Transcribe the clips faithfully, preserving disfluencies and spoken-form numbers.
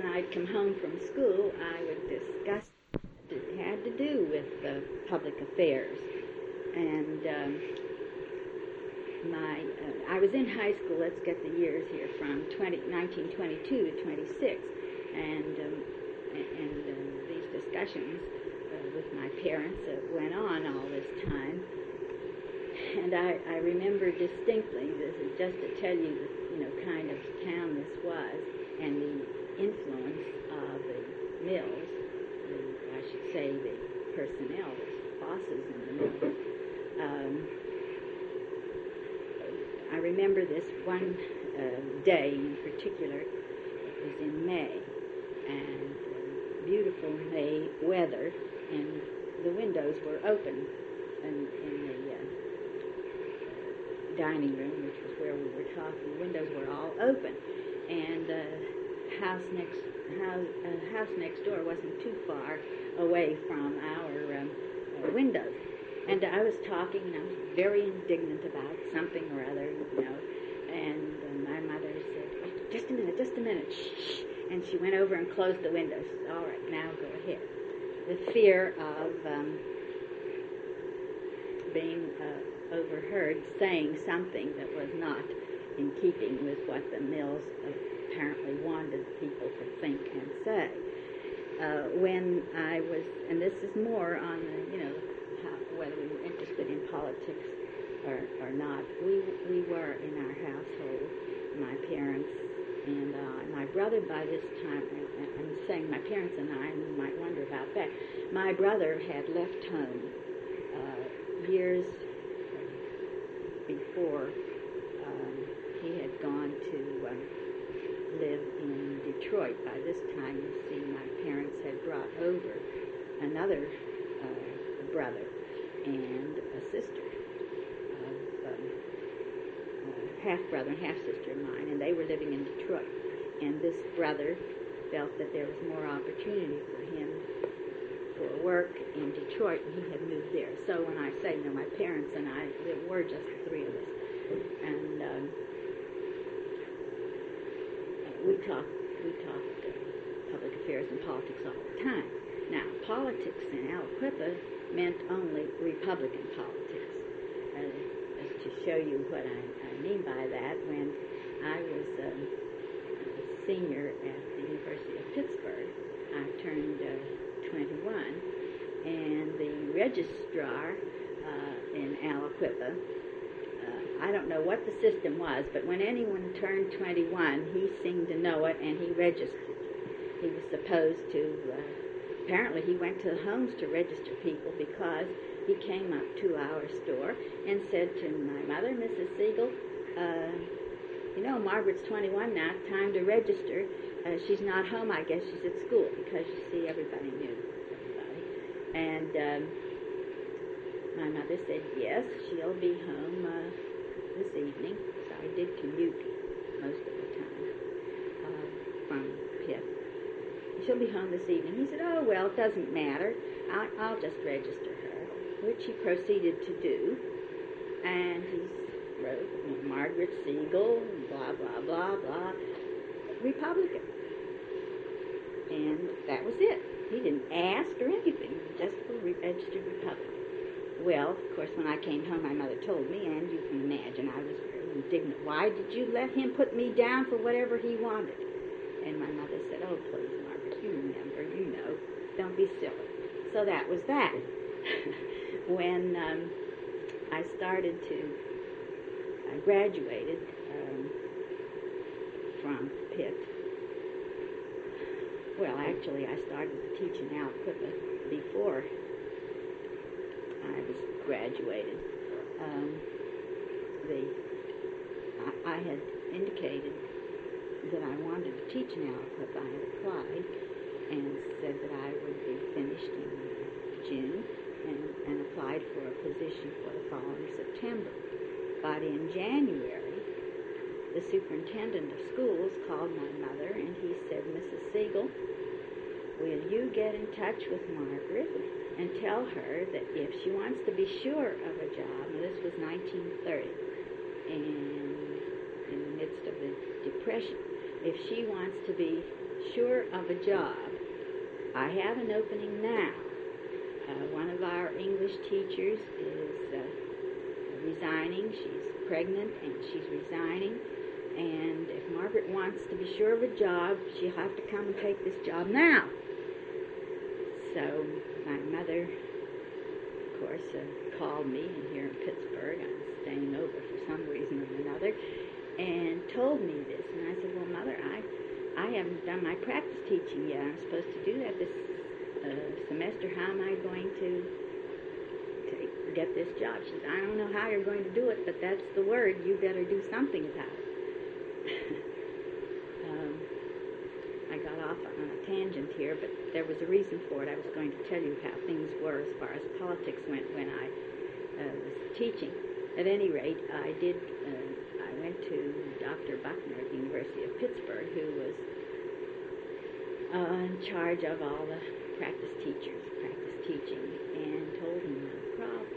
when I'd come home from school, I would discuss what it had to do with uh, public affairs. And um, my, uh, I was in high school, let's get the years here, from nineteen twenty-two to twenty-six. And, um, and um, these discussions uh, with my parents uh, went on all this time. And I, I remember distinctly, this is just to tell you the you know, kind of town this was, and the influence of the mills, the, I should say the personnel, the bosses in the mills. Um, I remember this one uh, day in particular. It was in May, and uh, beautiful May weather, and the windows were open in, in the uh, dining room, which was where we were talking. The windows were all open, and the uh, house next house, uh, house next door wasn't too far away from our um, uh, windows. And I was talking, and I was very indignant about something or other, you know. And uh, my mother said, "Oh, just a minute, just a minute, shh." And she went over and closed the windows. She said, "All right, now go ahead." The fear of um, being uh, overheard saying something that was not in keeping with what the mills apparently wanted people to think and say. Uh, when I was, and this is more on the, you know, how, whether we were interested in politics or, or not, we we were in our household, my parents and uh, my brother by this time, I'm saying my parents and I, and you might wonder about that, my brother had left home uh, years before. Um, he had gone to um, live in Detroit. By this time, you see, my parents had brought over another uh, brother and a sister, of, um, uh, half-brother and half-sister of mine, and they were living in Detroit. And this brother felt that there was more opportunity for him for work in Detroit, and he had moved there. So when I say, you know, my parents and I, there were just the three of us. And um, we talked, we talked uh, public affairs and politics all the time. Now, politics in Aliquippa meant only Republican politics. Uh, just to show you what I, I mean by that, when I was um, a senior at the University of Pittsburgh, I turned uh, twenty-one, and the registrar uh, in Aliquippa, uh, I don't know what the system was, but when anyone turned twenty-one, he seemed to know it, and he registered. He was supposed to, uh, apparently he went to the homes to register people, because he came up to our store and said to my mother, Missus Siegel, uh, you know, Margaret's twenty-one now, time to register. Uh, she's not home, I guess she's at school, because you see, everybody knew everybody. And um, my mother said, yes, she'll be home uh, this evening. So I did commute most of the time uh, from Pitt. She'll be home this evening. He said, oh, well, it doesn't matter. I'll, I'll just register her, which he proceeded to do. And he wrote, Margaret Siegel, blah, blah, blah, blah, Republican. And that was it. He didn't ask or anything, just a registered Republican. Well, of course, when I came home, my mother told me, and you can imagine, I was very indignant. Why did you let him put me down for whatever he wanted? And my mother said, oh, please, Margaret, you remember, you know, don't be silly. So that was that. When um, I started to, I graduated um, from Pitt. Well, actually, I started to teach in Aliquippa before I was graduated. Um, the I, I had indicated that I wanted to teach in Aliquippa. I had applied and said that I would be finished in June, and, and applied for a position for the following September. But in January, the superintendent of schools called my mother, and he said, Missus Siegel, will you get in touch with Margaret and tell her that if she wants to be sure of a job, and this was nineteen thirty, and in the midst of the Depression, if she wants to be sure of a job. I have an opening now. Uh, one of our English teachers is uh, resigning. She's pregnant and she's resigning. And if Margaret wants to be sure of a job, she'll have to come and take this job now. So my mother, of course, uh, called me, and here in Pittsburgh, I was staying over for some reason or another, and told me this. And I said, well, Mother, I, I haven't done my practice teaching yet. I'm supposed to do that this uh, semester. How am I going to, to get this job? She said, I don't know how you're going to do it, but that's the word. You better do something about it. um, I got off on a tangent here, but there was a reason for it. I was going to tell you how things were as far as politics went when I uh, was teaching. At any rate, I did. Uh, I went to Doctor Buckner at the University of Pittsburgh, who was uh, in charge of all the practice teachers, practice teaching, and told him my problem.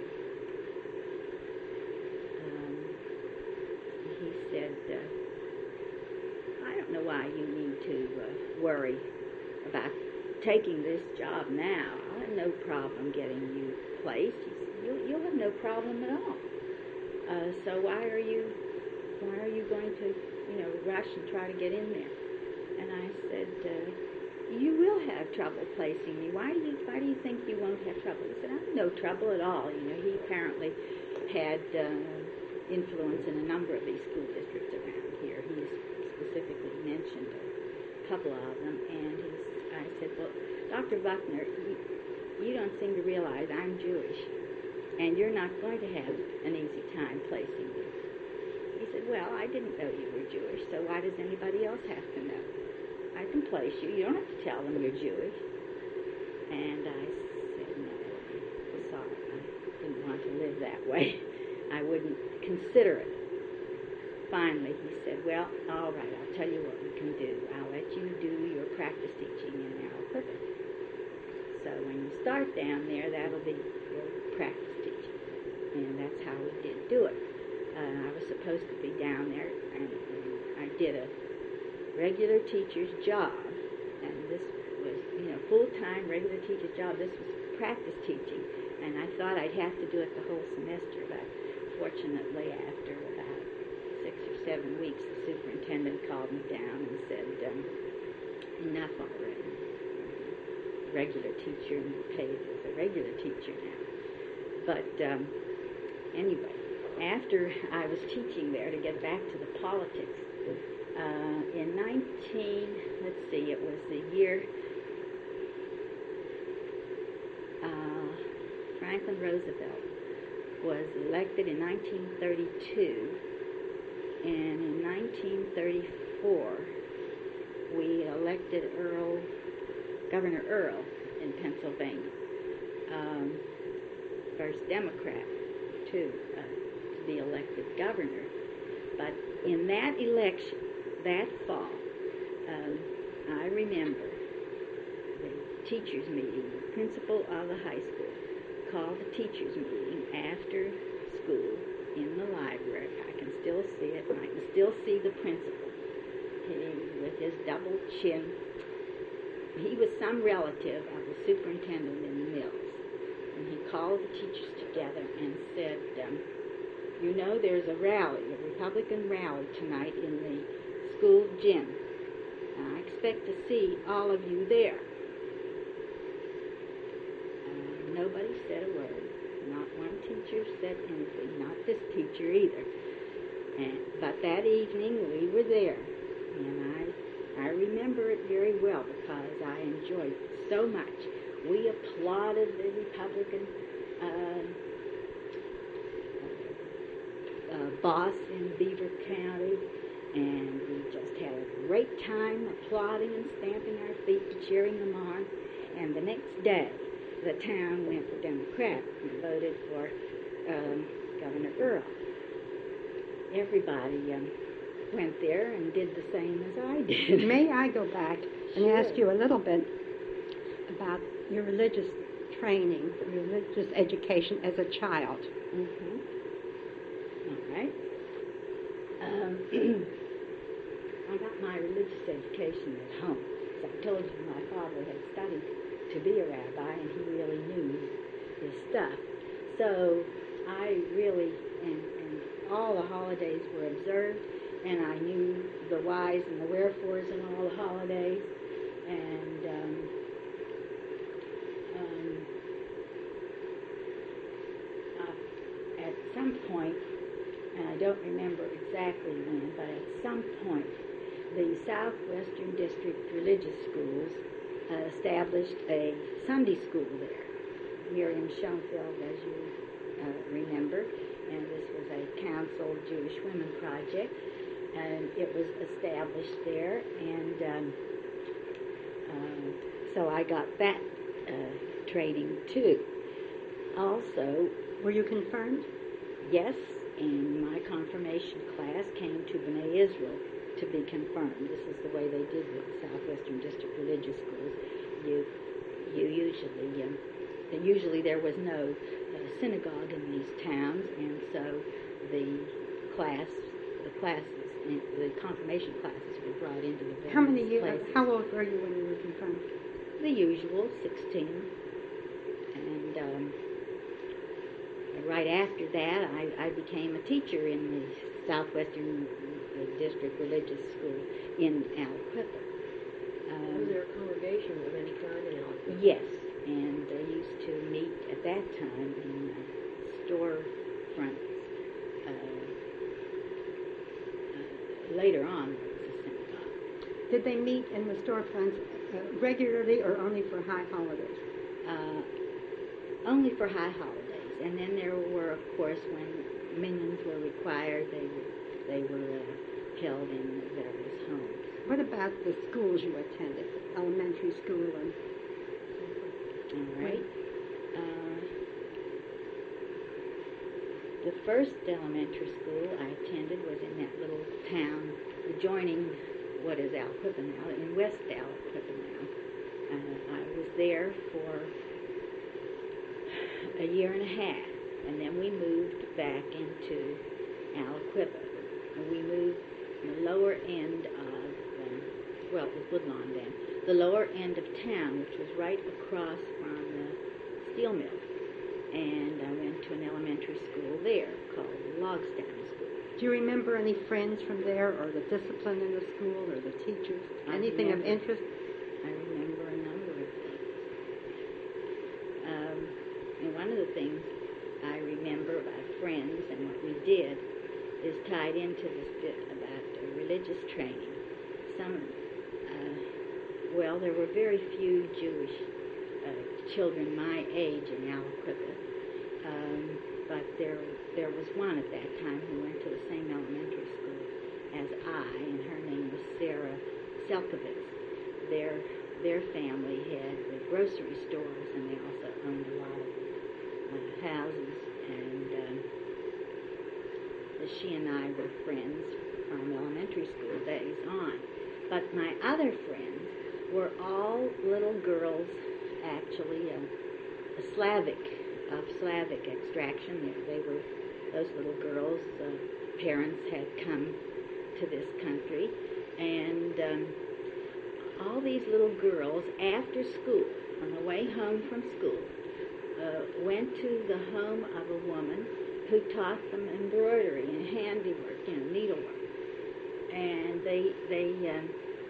Um, he said, uh, I don't know why you need to uh, worry about taking this job now. I'll have no problem getting you placed. He said, you'll, you'll have no problem at all. Uh, so why are you why are you going to, you know, rush and try to get in there? And I said, uh, you will have trouble placing me. Why do you why do you think you won't have trouble? He said, I have no trouble at all. You know, he apparently had uh, influence in a number of these school districts around here. He specifically mentioned a couple of them, and he's, I said, well, Doctor Buckner, you, you don't seem to realize I'm Jewish, and you're not going to have an easy time placing me. He said, well, I didn't know you were Jewish, so why does anybody else have to know? I can place you. You don't have to tell them you're Jewish. And I said, no, I'm sorry. I didn't want to live that way. I wouldn't consider it. Finally, he said, well, all right, I'll tell you what we can do. I'll let you do your practice teaching in Aliquippa. So when you start down there, that'll be your practice teaching. And that's how we did do it. Uh, I was supposed to be down there, and, and I did a regular teacher's job. And this was, you know, full-time regular teacher's job. This was practice teaching. And I thought I'd have to do it the whole semester, but fortunately, after about six or seven weeks, the superintendent called me down and said, um, enough already. Regular teacher, and paid as a regular teacher now. But um, anyway, after I was teaching there, to get back to the politics, uh, in nineteen, let's see, it was the year uh, Franklin Roosevelt was elected in nineteen thirty-two, and in nineteen thirty-four, we elected Earl, Governor Earl in Pennsylvania, um, first Democrat too, uh, to be elected governor. But in that election, that fall, um, I remember the teachers' meeting. The principal of the high school called the teachers' meeting after school in the library. I can still see it, and I can still see the principal. He, with his double chin, he was some relative of the superintendent in the mills. And he called the teachers together and said, um, you know, there's a rally, a Republican rally tonight in the school gym. And I expect to see all of you there. Uh, nobody said a word. Not one teacher said anything. Not this teacher either. And, but that evening we were there. And I, I remember it very well because I enjoyed it so much. We applauded the Republican uh, uh, boss in Beaver County, and we just had a great time applauding and stamping our feet and cheering them on. And the next day, the town went for Democrat and voted for um, Governor Earl. Everybody um, went there and did the same as I did. May I go back and Sure. ask you a little bit about your religious training, your religious education as a child? Mm-hmm. All right. Um, I got my religious education at home, as told you my father had studied to be a rabbi, and he really knew his stuff. So I really, and, and all the holidays were observed, and I knew the whys and the wherefores in all the holidays, and um, um, uh, at some point, and I don't remember exactly when, but at some point, the Southwestern District Religious Schools uh, established a Sunday school there. Miriam Schoenfeld, as you uh, remember, and this was a Council Jewish Women project, and it was established there, and um, um, so I got that uh, training too. Also, were you confirmed? Yes, and my confirmation class came to B'nai Israel to be confirmed. This is the way they did with the Southwestern District Religious Schools. You, you usually, um, and usually there was no uh, synagogue in these towns, and so the class, the classes, the confirmation classes were brought into the various How many years? places. How old were you when you were confirmed? The usual, sixteen, and um, right after that, I, I became a teacher in the Southwestern uh, District Religious School in Aliquippa. Um, Was there a congregation of any kind in Aliquippa? Yes, and they used to meet at that time in uh, storefronts. Uh, uh, later on, there was a synagogue. Did they meet in the storefronts uh, regularly or only for high holidays? Uh, only for high holidays. And then there were, of course, when minions were required, they were, they were uh, held in various homes. What about the schools you attended, elementary school and... All right. Uh, the first elementary school I attended was in that little town adjoining what is Aliquippa now, in West Aliquippa now. Uh, I was there for a year and a half, and then we moved back into Aliquippa. And we moved in the lower end of, um, well, it was Woodlawn then, the lower end of town, which was right across from the steel mill. And I went to an elementary school there called Logstown School. Do you remember any friends from there, or the discipline in the school, or the teachers? I Anything remember. of interest? I remember a number of things. Um, and one of the things I remember about friends and what we did is tied into this bit about uh, religious training. Some, uh, well, there were very few Jewish uh, children my age in Aliquippa, um, but there there was one at that time who went to the same elementary school as I, and her name was Sarah Selkovitz. Their their family had the grocery stores, and they also owned a lot of uh, houses, and um, she and I were friends from elementary school days on. But my other friends were all little girls, actually uh, Slavic, of Slavic extraction. They, they were, those little girls' uh, parents had come to this country, and um, all these little girls, after school, on the way home from school, uh, went to the home of a woman who taught them embroidery and handiwork, you know, needlework. And they they um,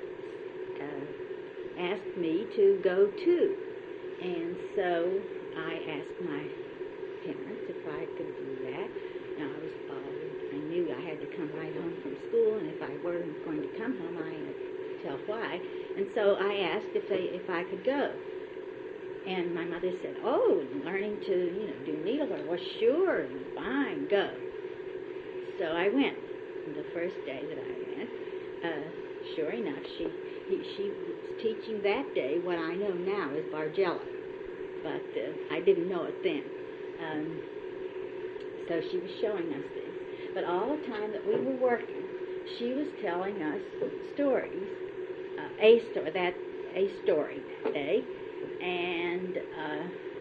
uh, asked me to go too. And so I asked my parents if I could do that. Now I was, uh, I knew I had to come right home from school, and if I weren't going to come home, I had to tell why. And so I asked if they if I could go. And my mother said, "Oh, learning to, you know, do needlework. Well, sure, fine, go." So I went. And the first day that I went, uh, sure enough, she he, she was teaching that day what I know now is Bargello, but uh, I didn't know it then. Um, so she was showing us things. But all the time that we were working, she was telling us stories, uh, a story, that a story that day. And uh,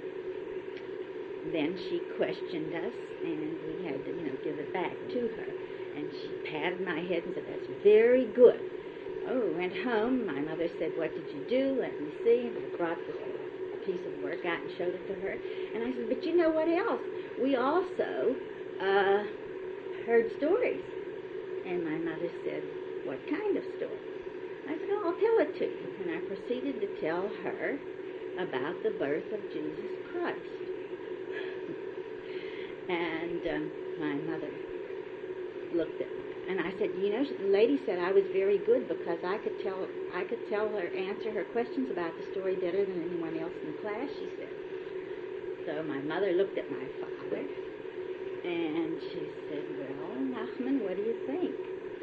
then she questioned us, and we had to, you know, give it back to her. And she patted my head and said, "That's very good." oh, went home. My mother said, what did you do? Let me see. And I brought this piece of work out and showed it to her. And I said, but you know what else? We also uh, heard stories. And my mother said, what kind of story? I said, oh, I'll tell it to you. And I proceeded to tell her about the birth of Jesus Christ. And um, my mother looked at me. And I said, you know, the lady said I was very good because I could tell I could tell her, answer her questions about the story better than anyone else in the class, she said. So my mother looked at my father, and she said, well, Nachman, what do you think?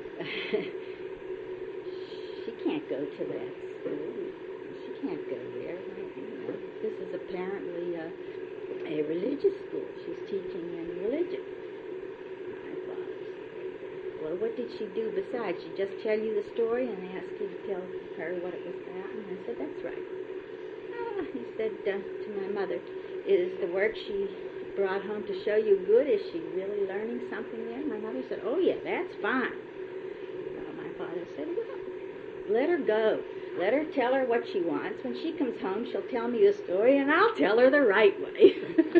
She can't go to that school. She can't go there. You know, this is apparently a, a religious school. She's teaching in religion. My father said, well, what did she do besides? She just tell you the story and ask you to tell her what it was about? And I said, that's right. Ah, he said uh, to my mother, is the work she brought home to show you good? Is she really learning something there? My mother said, oh, yeah, that's fine. Well, my father said, well, let her go. Let her tell her what she wants. When she comes home, she'll tell me the story, and I'll tell her the right way.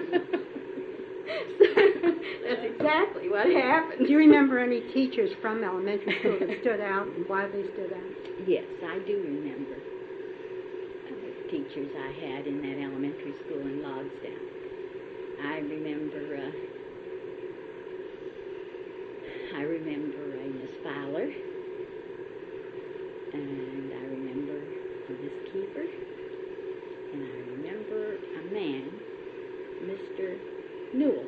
So, that's exactly what happened. Do you remember any teachers from elementary school that stood out and why they stood out? Yes, I do remember uh, teachers I had in that elementary school in Logstown. I remember, uh, I remember a Miss Fowler, and I remember a Miss Kiefer, and I remember a man, Mister Newell.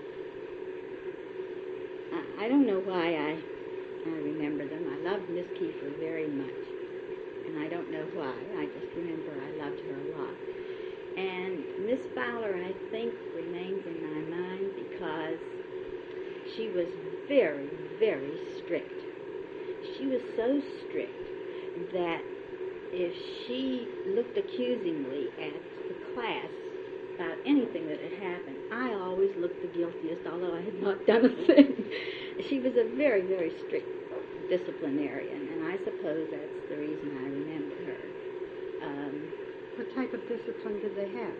I, I don't know why I, I remember them. I loved Miss Kiefer very much, and I don't know why. I just remember I loved her a lot. And Miss Fowler, I think, remains in my mind because she was very, very strict. She was so strict that if she looked accusingly at the class about anything that had happened, I always looked the guiltiest, although I had not done a thing. She was a very, very strict disciplinarian, and I suppose that's the reason I remember her. Um, What type of discipline did they have?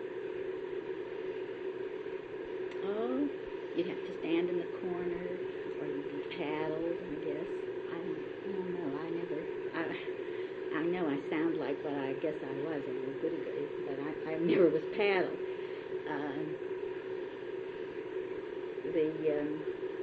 Oh, you'd have to stand in the corner, or you'd be paddled, I guess. I don't, I don't know. I never, I, I know I sound like what I guess I was, a little goody-goody, but I, I never was paddled. Um, the, um,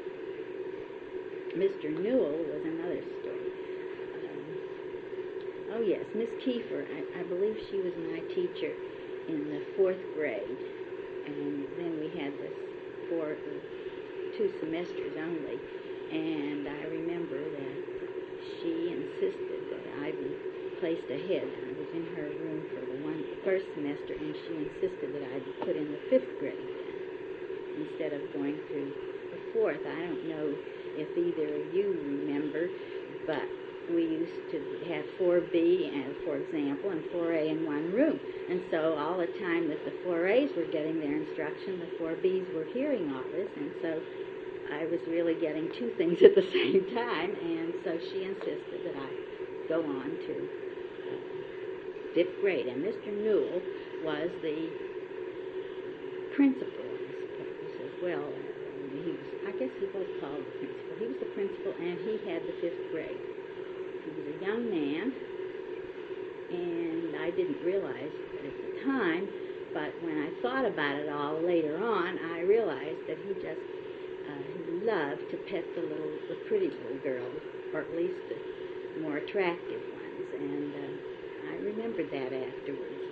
Mister Newell was another story. Um, oh, yes, Miss Kiefer, I, I believe she was my teacher in the fourth grade, and then we had this for two semesters only, and I remember that she insisted that I be placed ahead. I was in her room for the one the first semester, and she insisted that I be put in the fifth grade then, instead of going through the fourth. I don't know if either of you remember, but we used to have four B, and, for example, and four A in one room. And so all the time that the four A's were getting their instruction, the four B's were hearing all this, and so I was really getting two things at the same time, and so she insisted that I go on to uh, fifth grade. And Mister Newell was the principal, I suppose, as well. He was, I guess he was called the principal. He was the principal, and he had the fifth grade. He was a young man, and I didn't realize it at the time, but when I thought about it all later on, I realized that he just uh, he loved to pet the little, the pretty little girls, or at least the more attractive ones, and uh, I remembered that afterwards.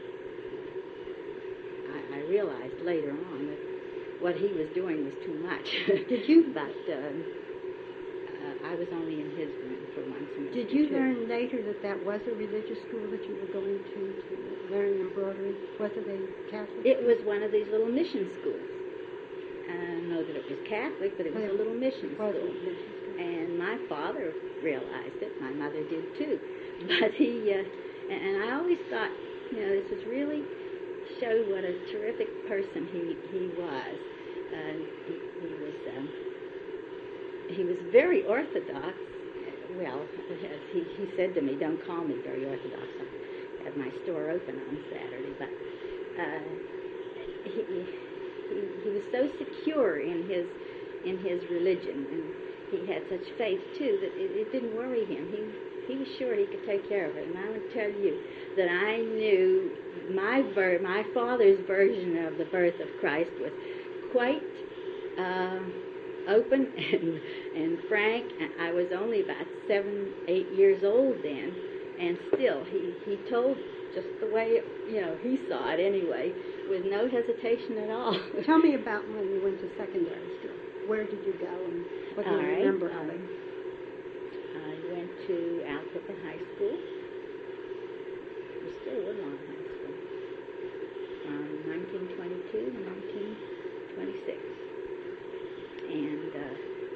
I, I realized later on that what he was doing was too much. Did you? But um, uh, I was only in his room for one semester. Did you too. learn later that that was a religious school that you were going to to learn embroidery? Was it a Catholic? It was one of these little mission schools. I don't know that it was Catholic, but it was a little mission Was school. it a mission school? And my father realized it. My mother did too. But he, uh, and, and I always thought, you know, this was really showed what a terrific person he, he was. Uh, he, he was um, he was very orthodox well, as he, he said to me, don't call me very Orthodox. I have my store open on Saturday, but uh, he, he he was so secure in his in his religion, and he had such faith too that it, it didn't worry him. He he was sure he could take care of it. And I would tell you that I knew my ver- my father's version of the birth of Christ was quite uh, open and and frank. I was only about seven, eight years old then, and still he he told just the way, you know, he saw it anyway, with no hesitation at all. Tell me about when you went to secondary school. Where did you go, and what do you All right. remember of Um, it? I went to Alpha High School. It was still Woodlawn High School. From nineteen twenty-two to nineteen twenty-six. And uh,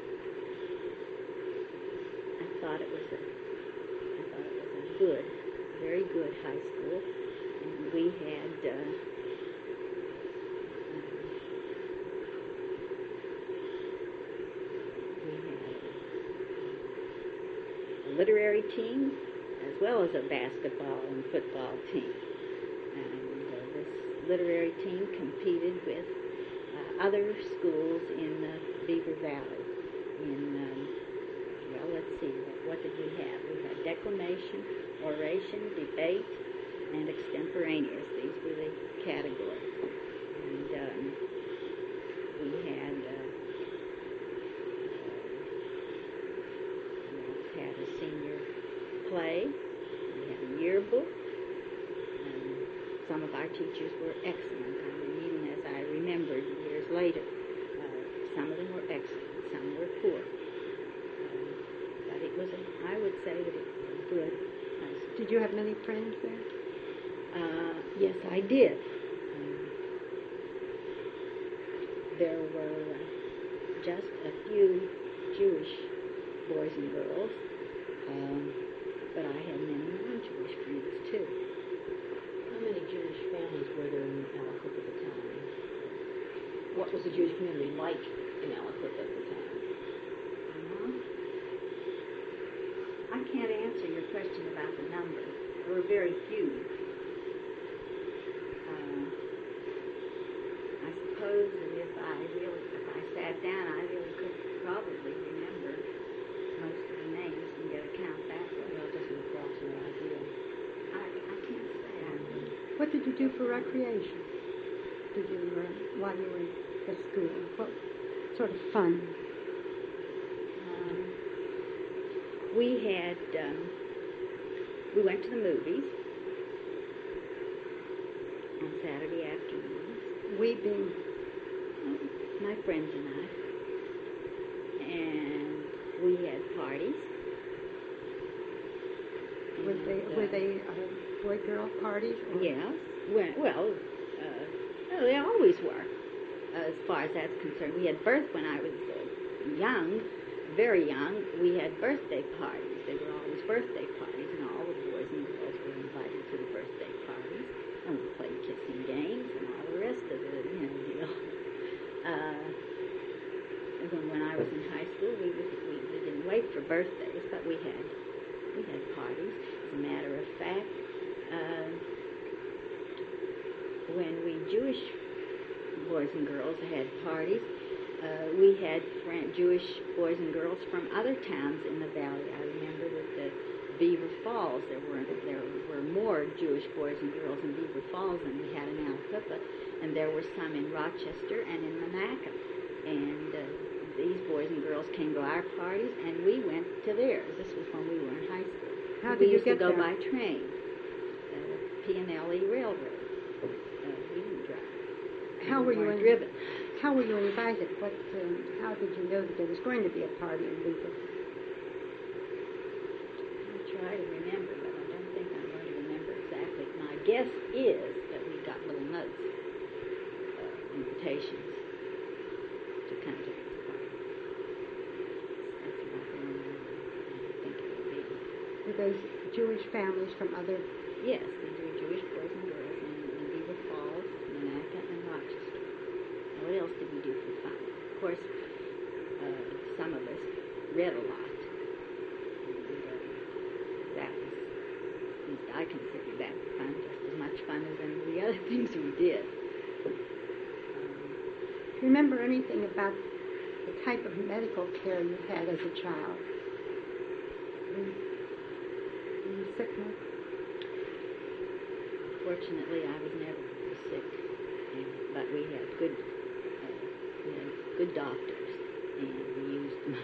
I thought it was a, I thought it was a good, very good high school. And we had, uh, we had a literary team as well as a basketball and football team. And uh, this literary team competed with uh, other schools in the Beaver Valley. In, um, well, let's see, what, what did we have? We had declamation, oration, debate, and extemporaneous. These were the categories. And um, we had uh, we had a senior play. We had a yearbook. Um, some of our teachers were excellent. I mean, even as I remembered years later, uh, some of them were excellent. Some were poor. Um, but it was, a, I would say that it was a good high school. Did you have many friends there? Uh, yes, I did. Um, there were uh, just a few Jewish boys and girls, um, but I had many non-Jewish friends too. How many Jewish families were there in Aliquippa at the time? What was the Jewish community like in Aliquippa at the time? Uh-huh. I can't answer your question about the number. There were very few. Uh, I suppose that if I really, if I sat down, I really could probably remember most of the names and get a count that way. Well, just an approximate idea. I, I can't say. I really. What did you do for recreation? Did you learn while you were at school? What sort of fun? Um, we had, um, we went to the movies on Saturday afternoons. We being My friends and I. And we had parties. were they And, were uh, they uh, boy girl parties? Or? Yes. Well, well uh, no, they always were, uh, as far as that's concerned. We had birth when I was uh, young, very young. We had birthday parties. They were always birthday parties, and all the boys and girls were invited to the birthday parties. And we played kissing games and all the rest of the, you know, deal. Uh, and then when I was in high school, we, was, we we didn't wait for birthdays, but we had we had parties. As a matter of fact, uh, when we Jewish boys and girls had parties, uh, we had friend, Jewish boys and girls from other towns in the valley. I remember that the Beaver Falls, there were there were more Jewish boys and girls in Beaver Falls than we had in Aliquippa, and there were some in Rochester and in Monaca. And uh, these boys and girls came to our parties, and we went to theirs. This was when we were in high school. How we did you used get to go there? by train, uh, P and L E Railroad. Uh, we didn't drive. How We were you weren't in- driven? How were you invited? What? Um, how did you know that there was going to be a party in Beaver? I'll try to remember, but I don't think I'm going to remember exactly. My guess is that we got little notes, uh, invitations to come to this party. That's about the only one I think it would be. Were those Jewish families from other? Yes, these were Jewish boys and girls in, in Beaver Falls, Monaca, and Rochester. Now, what else did we do for fun? Of course, uh, some of us read a lot. We I considered that fun, just as much fun as any of the other things we did. Um, Do you remember anything about the type of medical care you had as a child? Were you, were you sick much? Fortunately, I was never very sick, and, but we had good, uh, we had good doctors, and we used them.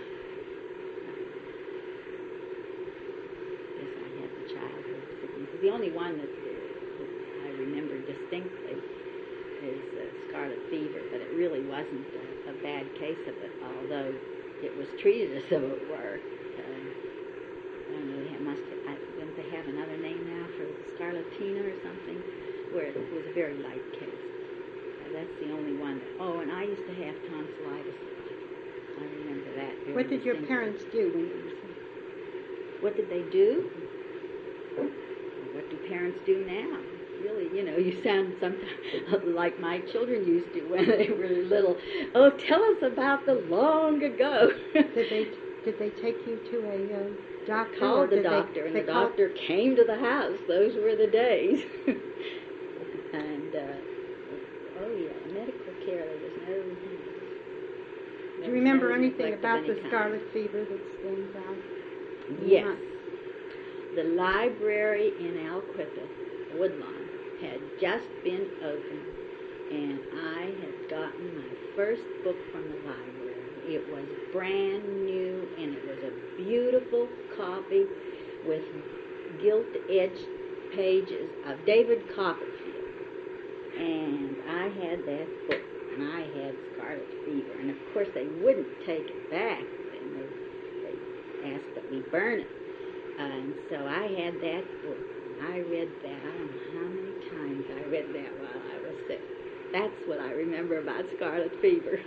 I guess I had the childhood sickness. The only one that, that I remember distinctly is uh, scarlet fever, but it really wasn't a, a bad case of it, although it was treated as though it were. Uh, I don't know, they must have, I, don't they have another name now for scarlatina or something, where it was a very light case. Uh, that's the only one. That, oh, and I used to have tonsillitis a lot. I remember that very What did your distinctly. parents do when you were sick? What did they do? What do parents do now? Really, you know, you sound sometimes like my children used to when they were little. Oh, tell us about the long ago. Did they did they take you to a uh, doctor? or Called the did they- doctor, and they the called- doctor came to the house. Those were the days. and uh, oh yeah, medical care. There was no. Do you remember no anything neglect of about any the kind. scarlet fever that stands out? Yes. The library in Alquippa, Woodlawn, had just been opened, and I had gotten my first book from the library. It was brand new, and it was a beautiful copy with gilt-edged pages of David Copperfield. And I had that book, and I had scarlet fever. And of course, they wouldn't take it back, and they, they asked that we burn it. And so I had that book, and I read that. I don't know how many times I read that while I was sick. That's what I remember about scarlet fever.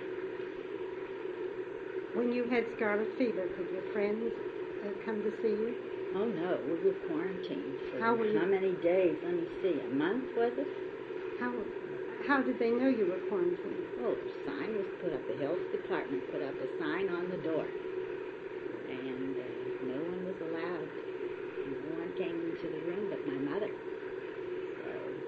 When you had scarlet fever, could your friends uh, come to see you? Oh no, we were quarantined for How were you- how many days? Let me see, a month was it? How how did they know you were quarantined? Well, a sign was put up. The health department put up a sign on the door, and uh, no one was allowed. No one came into the room but my mother. So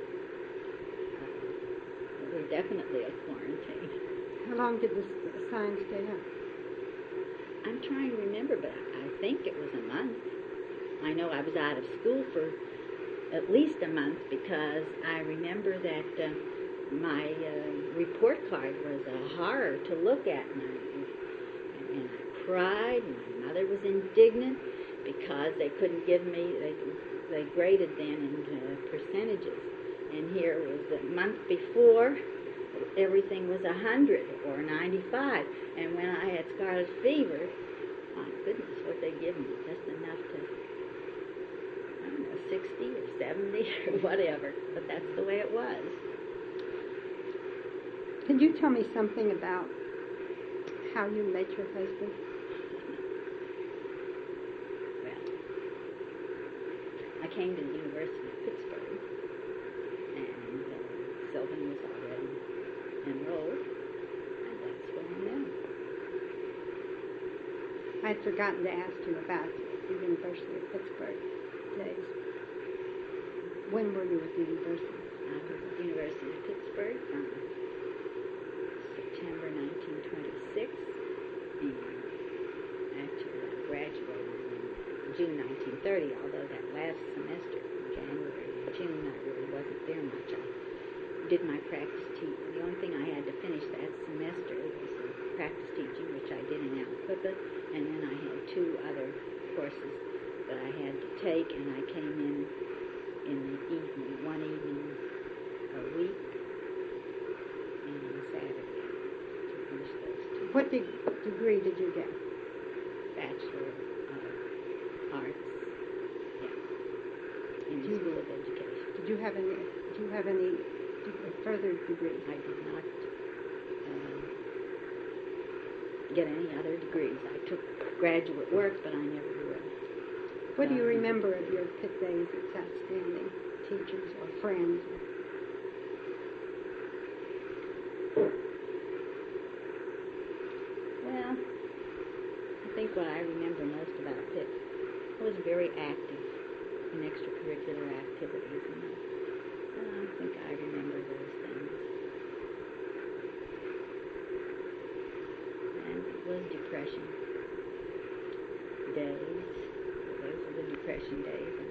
uh, it was definitely a quarantine. How long did this sign stay up? I'm trying to remember, but I think it was a month. I know I was out of school for at least a month because I remember that uh, my uh, report card was a horror to look at, and I, and I cried, and my mother was indignant because they couldn't give me, they, they graded then in uh, percentages, and here was the month before, everything was one hundred or ninety-five, and when I had scarlet fever, my goodness, what they give me, just enough to, I don't know, sixty or seventy or whatever, but that's the way it was. Can you tell me something about how you met your husband? Well, I came to the University of Pittsburgh, and uh, Sylvan was already enrolled, and that's where I met him. I'd forgotten to ask you about the University of Pittsburgh days. When were you at the university? I was at the University of Pittsburgh from September nineteen twenty-six, and actually I graduated in June nineteen thirty, although that last semester, in January and June, I really wasn't there much. I did my practice teaching. The only thing I had to finish that semester was uh, practice teaching, which I did in Alquippa, and then I had two other courses that I had to take, and I came in in the evening, one evening a week, and on Saturday to finish those two. What de- degree did you get? Bachelor of Arts, yeah, in the Do you- School of Education. Did you have any? Did you have any de- further degrees? I did not uh, get any other degrees. I took graduate work, but I never would. What do you Uh, remember of your Pitt days as outstanding teachers or friends? Well, I think what I remember most about Pitt, I was very active in extracurricular activities, and I, I think I remember those things. And it was depression days. Those were the depression days.